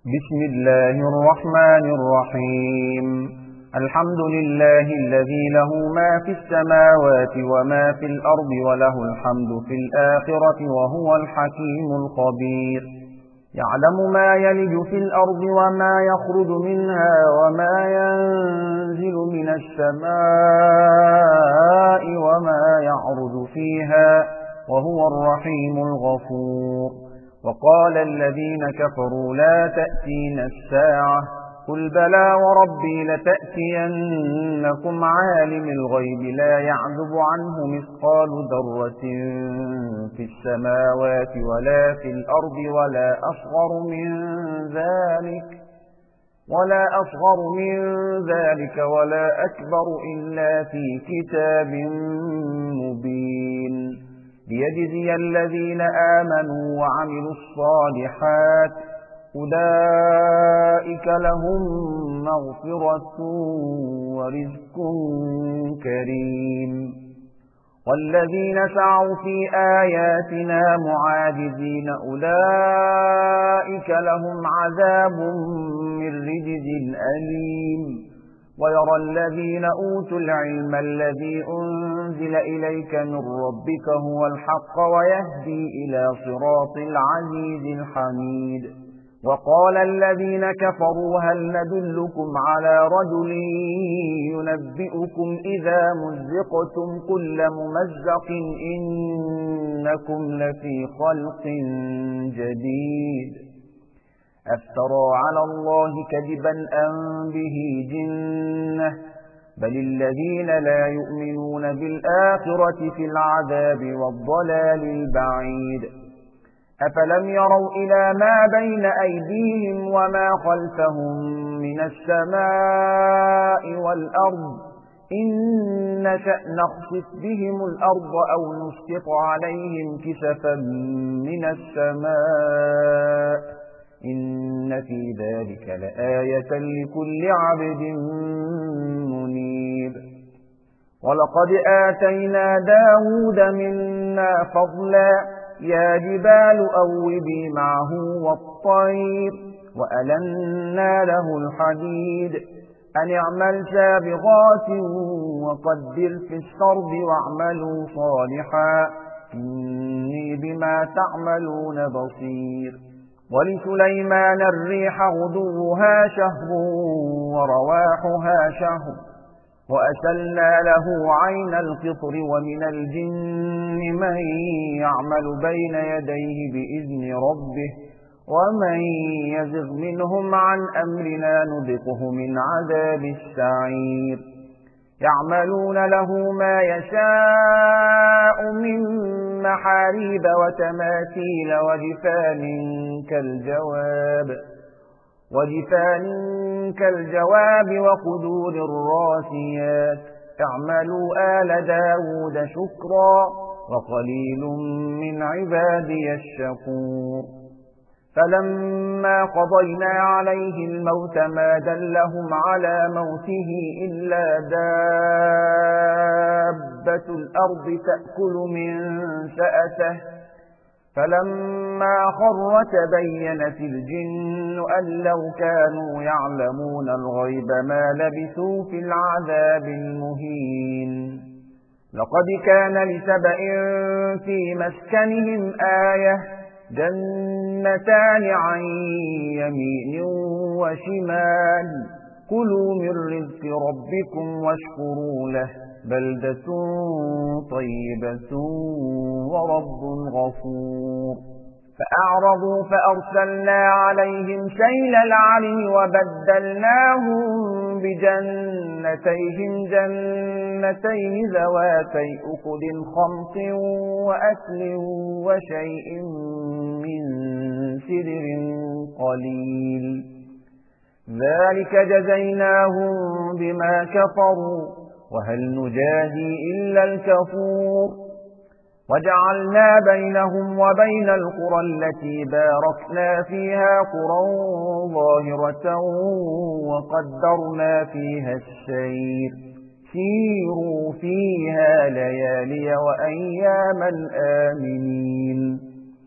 بسم الله الرحمن الرحيم. الحمد لله الذي له ما في السماوات وما في الأرض وله الحمد في الآخرة وهو الحكيم الخبير. يعلم ما يلج في الأرض وما يخرج منها وما ينزل من السماء وما يعرج فيها وهو الرحيم الغفور. وقال الذين كفروا لا تأتينا الساعة قل بلى وربي لتأتينكم عالم الغيب لا يعزب عنه مثقال ذرة في السماوات ولا في الأرض ولا أصغر من ذلك ولا أكبر إلا في كتاب مبين ليجزي الذين آمنوا وعملوا الصالحات أولئك لهم مغفرة ورزق كريم. والذين سعوا في آياتنا معاجزين أولئك لهم عذاب من رجز أليم. ويرى الذين أوتوا العلم الذي أنزل إليك من ربك هو الحق ويهدي إلى صراط العزيز الحميد. وقال الذين كفروا هل ندلكم على رجل ينبئكم إذا مزقتم كل ممزق إنكم لفي خلق جديد. أفترى على الله كذبا أم به جنة بل الذين لا يؤمنون بالآخرة في العذاب والضلال البعيد. أفلم يروا إلى ما بين أيديهم وما خلفهم من السماء والأرض إن نشأ نخسف بهم الأرض أو نسقط عليهم كسفا من السماء إن في ذلك لآية لكل عبد منيب. ولقد آتينا داود منا فضلا يا جبال أوبي معه والطير وألنا له الحديد أن اعمل سابغات وقدر في السرد واعملوا صالحا إني بما تعملون بصير. ولسليمان الريح غدوها شهر ورواحها شهر وأسلنا له عين القطر ومن الجن من يعمل بين يديه بإذن ربه ومن يزغ منهم عن أمرنا نذقه من عذاب السعير. يعملون له ما يشاء من محاريب وتماثيل وجفان كالجواب وقدور الراسيات. اعملوا آل داود شكرا وقليل من عبادي الشكور. فلما قضينا عليه الموت ما دلهم على موته إلا دابة الأرض تأكل من سأته فلما خر تبينت الجن أن لو كانوا يعلمون الغيب ما لبثوا في العذاب المهين. لقد كان لسبإ في مسكنهم آية جنتان عن يمين وشمال كلوا من رزق ربكم واشكروا له بلدة طيبة ورب غفور. فأعرضوا فأرسلنا عليهم سيل العرم وبدلناهم بجنتيهم جنتين ذواتي أكل خمط وأكل وشيء من سدر قليل ذلك جزيناهم بما كفروا وهل نجازي إلا الكفور. وجعلنا بينهم وبين القرى التي باركنا فيها قرى ظاهرة وقدرنا فيها السير سيروا فيها ليالي وأياما آمنين.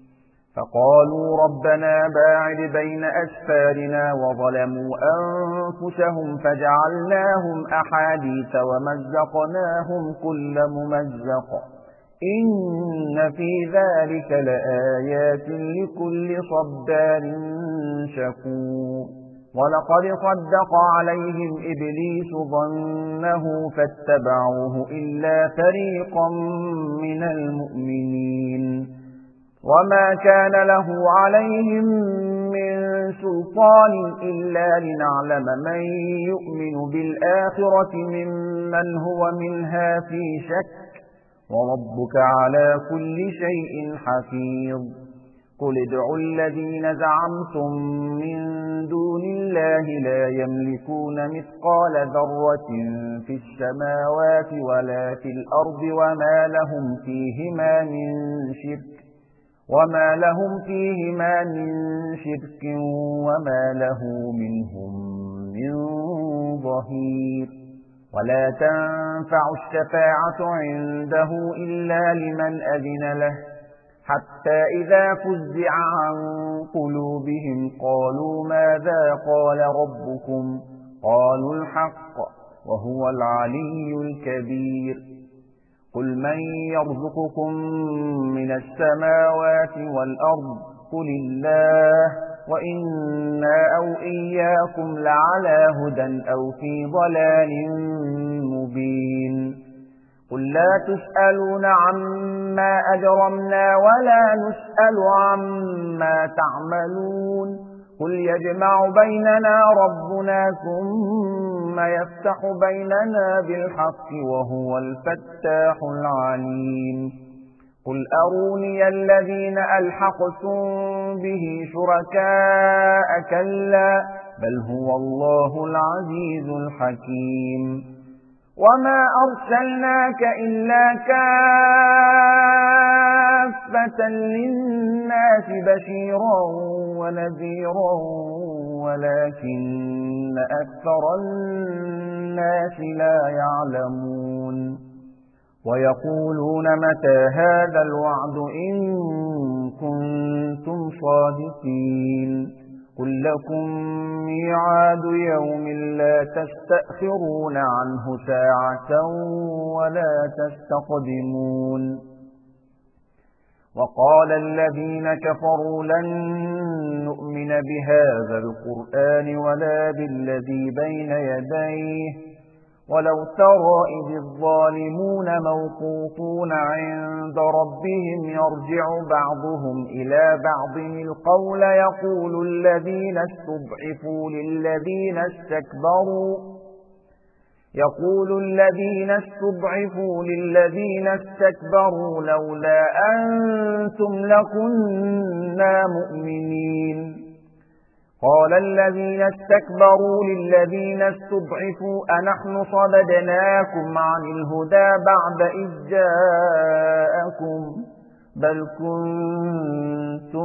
فقالوا ربنا باعد بين أسفارنا وظلموا أنفسهم فجعلناهم أحاديث ومزقناهم كل ممزق إن في ذلك لآيات لكل صبار شكور ولقد صدق عليهم إبليس ظنه فاتبعوه إلا فريقا من المؤمنين وما كان له عليهم من سلطان إلا لنعلم من يؤمن بالآخرة ممن هو منها في شك وربك على كل شيء حفيظ قل ادعوا الذين زعمتم من دون الله لا يملكون مثقال ذرة في السماوات ولا في الأرض وما لهم فيهما من شرك وما له منهم من ظهير ولا تنفع الشفاعة عنده إلا لمن أذن له حتى إذا فزع عن قلوبهم قالوا ماذا قال ربكم قالوا الحق وهو العلي الكبير قل من يرزقكم من السماوات والأرض قل الله وإنا أو إياكم لعلى هدى أو في ضلال مبين قل لا تسألون عما أجرمنا ولا نسأل عما تعملون قل يجمع بيننا ربنا ثم يفتح بيننا بالحق وهو الفتاح العليم قل أروني الذين ألحقتم به شركاء كلا بل هو الله العزيز الحكيم وما أرسلناك إلا كافة للناس بشيرا ونذيرا ولكن أكثر الناس لا يعلمون ويقولون متى هذا الوعد إن كنتم صادقين قل لكم ميعاد يوم لا تستأخرون عنه ساعة ولا تستقدمون وقال الذين كفروا لن نؤمن بهذا القرآن ولا بالذي بين يديه ولو ترى إذ الظالمون موقوفون عند ربهم يرجع بعضهم إلى بعض القول يقول الذين استضعفوا للذين استكبروا لولا أنتم لكنا مؤمنين قال الذين استكبروا للذين استضعفوا أنحن صددناكم عن الهدى بعد إذ جاءكم بل كنتم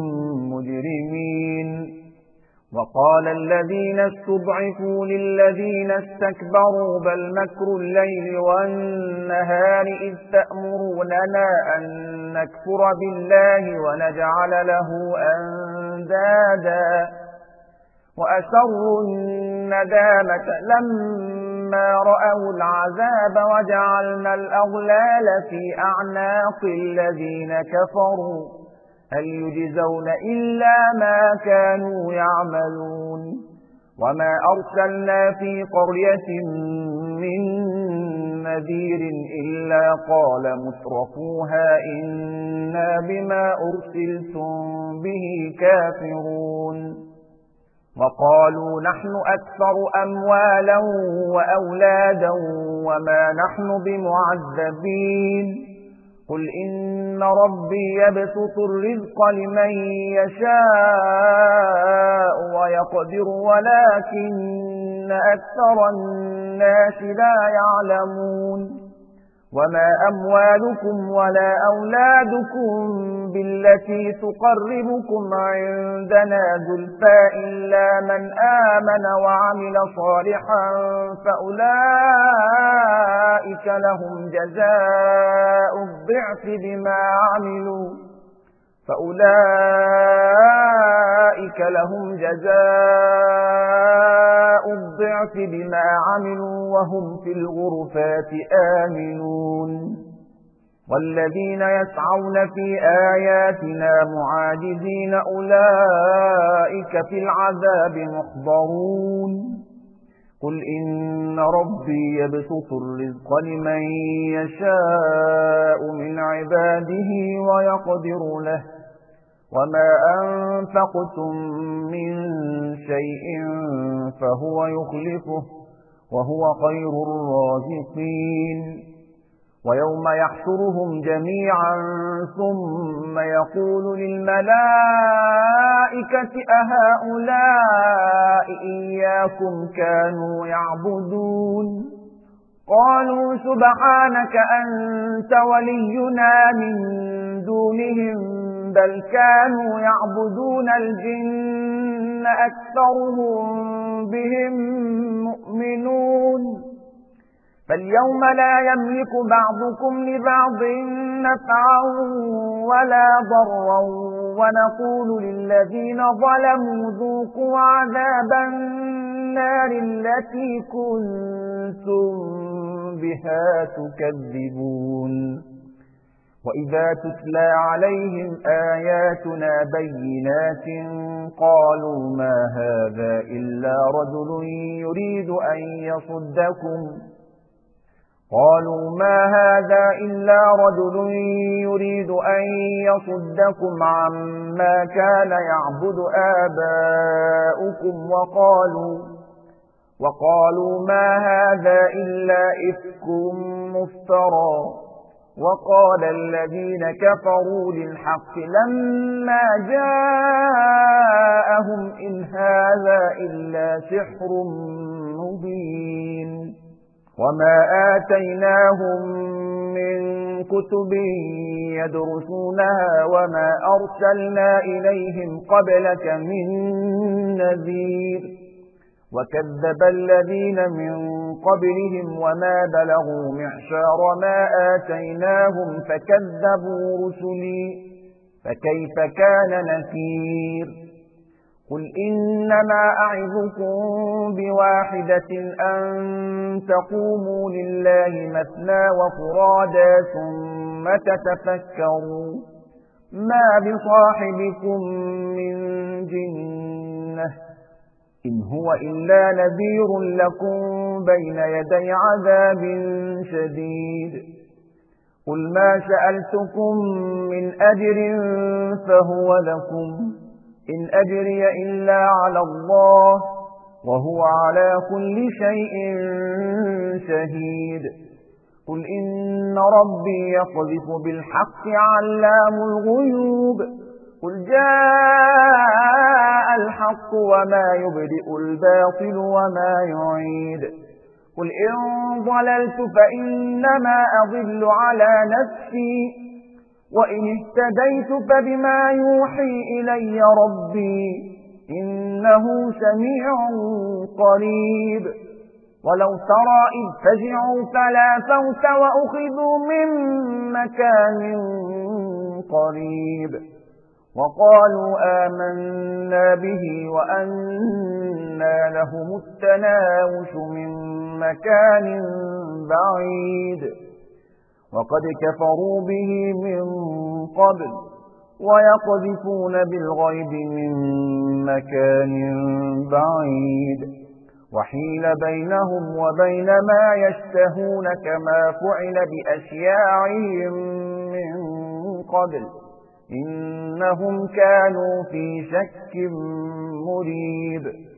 مجرمين وقال الذين استضعفوا للذين استكبروا بل مكر الليل والنهار إذ تأمروننا أن نكفر بالله ونجعل له أندادا وأسروا الندامة لما رأوا العذاب وجعلنا الأغلال في أعناق الذين كفروا هل يجزون إلا ما كانوا يعملون وما أرسلنا في قرية من نذير إلا قال مترفوها إنا بما أرسلتم به كافرون وقالوا نحن أكثر أموالا وأولادا وما نحن بمعذبين قل إن ربي يبسط الرزق لمن يشاء ويقدر ولكن أكثر الناس لا يعلمون وما أموالكم ولا أولادكم بالتي تقربكم عندنا زلفى إلا من آمن وعمل صالحا فأولئك لهم جزاء الضعف بما عملوا فأولئك لهم جزاء الضعف بما عملوا وهم في الغرفات آمنون والذين يسعون في آياتنا معاجزين أولئك في العذاب محضرون قل إن ربي يبسط الرزق لمن يشاء من عباده ويقدر له وما أنفقتم من شيء فهو يخلفه وهو خير الرازقين ويوم يحشرهم جميعا ثم يقول للملائكة أهؤلاء إياكم كانوا يعبدون قالوا سبحانك أنت ولينا من دونهم بل كانوا يعبدون الجن أكثرهم بهم مؤمنون فاليوم لا يملك بعضكم لبعض نفعا ولا ضرا ونقول للذين ظلموا ذوقوا عذاب النار التي كنتم بها تكذبون وإذا تتلى عليهم آياتنا بينات قالوا ما هذا إلا رجل يريد أن يصدكم عما كان يعبد آباؤكم وقالوا ما هذا إلا إفك مفترى وقال الذين كفروا للحق لما جاءهم إن هذا إلا سحر مبين وما آتيناهم من كتب يدرسونها وما أرسلنا إليهم قبلك من نذير وكذب الذين من قبلهم وما بلغوا معشار ما آتيناهم فكذبوا رسلي فكيف كان نكير قل إنما أعظكم بواحدة أن تقوموا لله مثنى وفرادا ثم تتفكروا ما بصاحبكم من جنة إن هو إلا نذير لكم بين يدي عذاب شديد قل ما سألتكم من أجر فهو لكم إن أجري إلا على الله وهو على كل شيء شهيد قل إن ربي يقذف بالحق علام الغيوب قل جاء الحق وما يبدئ الباطل وما يعيد قل إن ضللت فإنما أضل على نفسي وإن اهتديت فبما يوحي إلي ربي إنه سميع قريب ولو ترى إذ فزعوا فلا فوت وأخذوا من مكان قريب وقالوا آمنا به وأنى لهم التناوش من مكان بعيد وقد كفروا به من قبل ويقذفون بالغيب من مكان بعيد وحيل بينهم وبين ما يشتهون كما فعل بأشياعهم من قبل إنهم كانوا في شك مريب